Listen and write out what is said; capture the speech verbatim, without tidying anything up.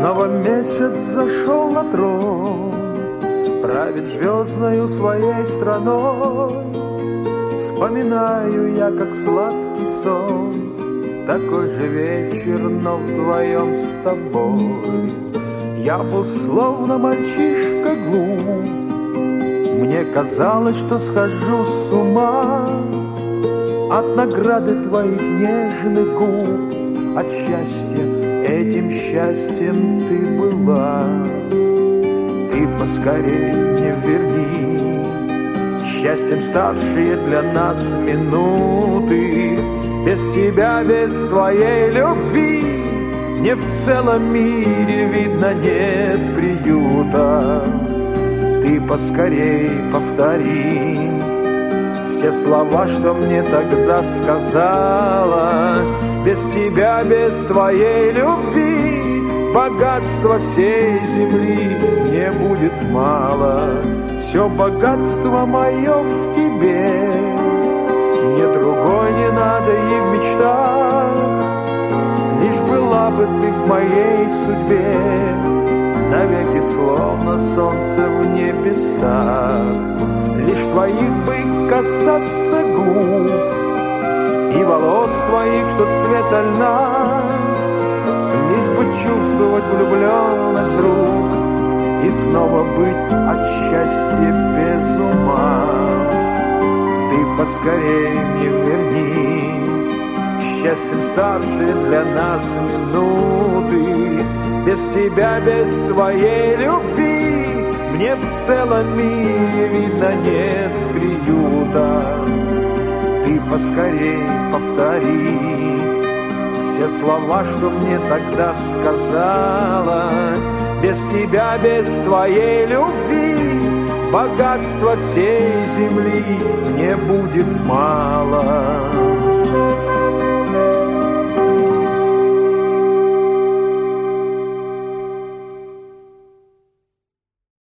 Снова месяц зашел на трон, правит звездною своей страной. Вспоминаю я, как сладкий сон, такой же вечер, но вдвоем с тобой. Я был словно мальчишка глуп, мне казалось, что схожу с ума от награды твоих нежных губ, от счастья, этим счастьем ты была. Ты поскорей мне верни счастьем ставшие для нас минуты. Без тебя, без твоей любви мне в целом мире, видно, нет приюта. Ты поскорей повтори все слова, что мне тогда сказала. Без тебя, без твоей любви богатства всей земли мне будет мало. Все богатство мое в тебе, мне другой не надо и в мечтах. Лишь была бы ты в моей судьбе, навеки словно солнце в небесах. Лишь твоих бы касаться губ и волос твоих, что цвета льна. Лишь бы чувствовать влюбленность рук и снова быть от счастья без ума. Ты поскорей мне верни счастьем ставшие для нас минуты. Без тебя, без твоей любви мне в целом мире, видно, нет приюта. Ты поскорей повтори все слова, что мне тогда сказала. Без тебя, без твоей любви богатства всей земли мне будет мало.